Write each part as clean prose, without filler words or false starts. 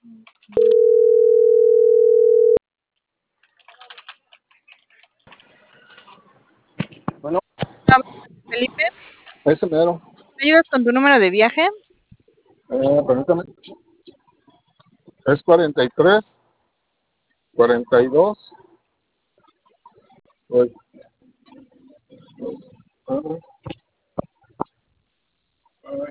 Bueno, Ah, Felipe, ese mero. ¿me ayudas con tu número de viaje? Permítame. Es 43, 42. Uy, ay, ay,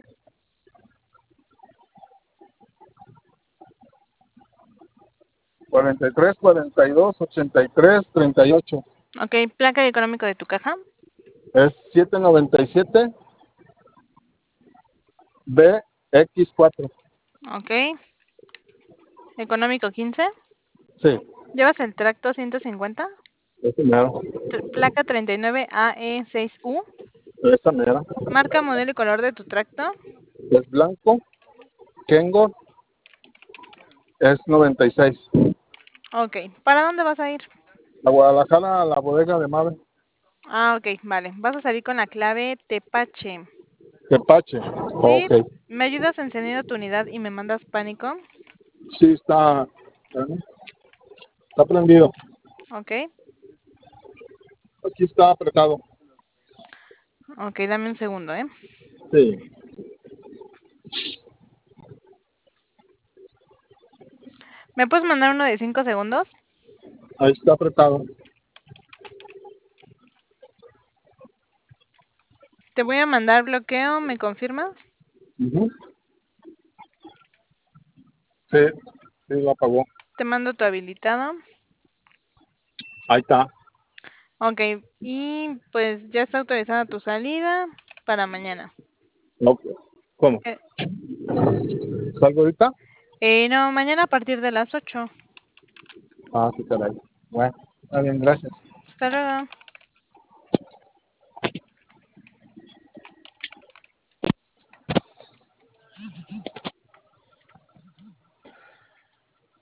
43, 42, 83, 38. Ok, placa y económico de tu caja. Es 797 BX4. Ok, económico 15. Sí, ¿Llevas el tracto 150? ese mero. Placa 39AE6U. Esa mera. Marca, modelo y color de tu tracto. Es blanco. Kengo es 96. Ok, ¿para dónde vas a ir? A Guadalajara, a la bodega de Mave. Ah, ok, vale. Vas a salir con la clave Tepache. Tepache. Sí, Ok. ¿me ayudas encendiendo tu unidad y me mandas pánico? Sí, está prendido. Ok, Aquí está apretado. ok, dame un segundo, ¿eh? Sí. ¿Me puedes mandar uno de 5 segundos? Ahí está apretado. Te voy a mandar bloqueo, ¿me confirmas? Ujú. Sí, sí, lo apagó. Te mando tu habilitado. Ahí está. Ok, y pues ya está autorizada tu salida para mañana. No, ¿cómo? Eh, ¿Salgo ahorita? no, mañana a partir de las 8. Ah, qué caray. Bueno, está bien, gracias. Hasta luego.